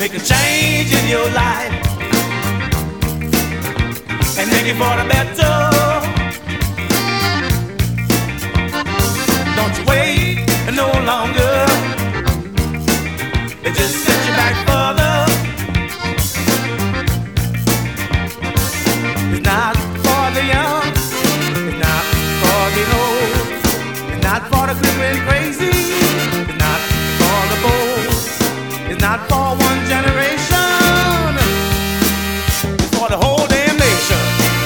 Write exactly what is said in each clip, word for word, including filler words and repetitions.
Make a change in your life and make it for the better. Don't you wait no longer. It just set you back further. It's not for the young, it's not for the old, it's not for the quick and crazy, it's not for the bold, it's not for one generation, it's for the whole damn nation.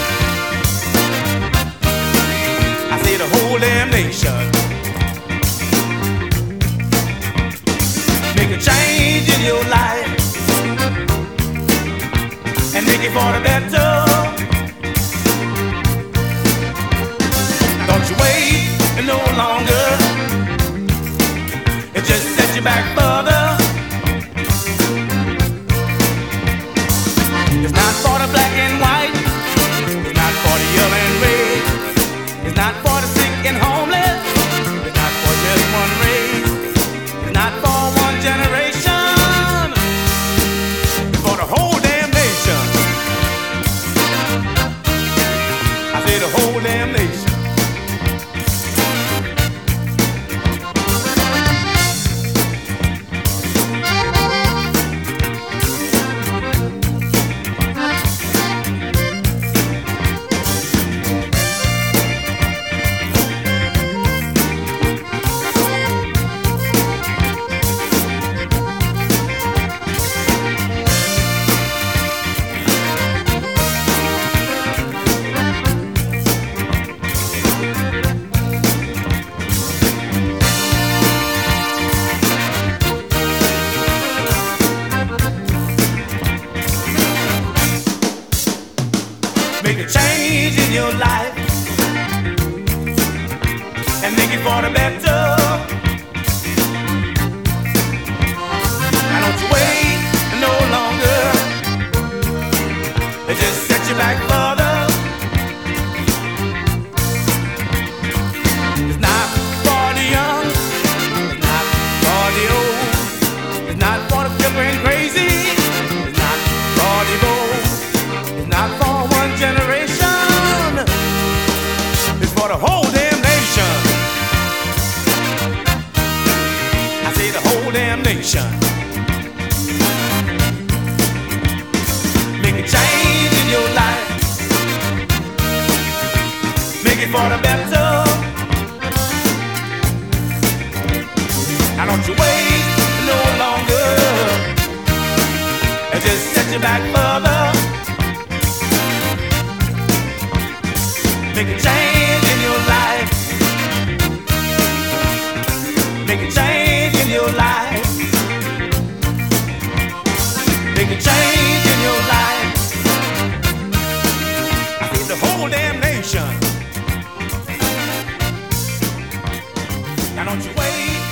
I say the whole damn nation. Make a change in your life and make it for the better. Don't you wait no longer. It just sets you back further. It's not for the black and white. It's not for the yellow and red. It's not for the sick and homeless. It's not for just one race. It's not for one generation. It's for the whole damn nation. I say the whole damn nation. Make a change in your life and make it for the better. Now don't you wait no longer. It just sets you back further. It's not for the young, it's not for the old, it's not for the flipper and crazy, it's not for the bold, it's not for one generation, it's for the whole damn nation. I say the whole damn nation. Make a change in your life, make it for the better. Now don't you wait no longer. It just sets you back further. Make a change in your life. Make a change in your life. Make a change in your life. I need the whole damn nation. Now don't you wait.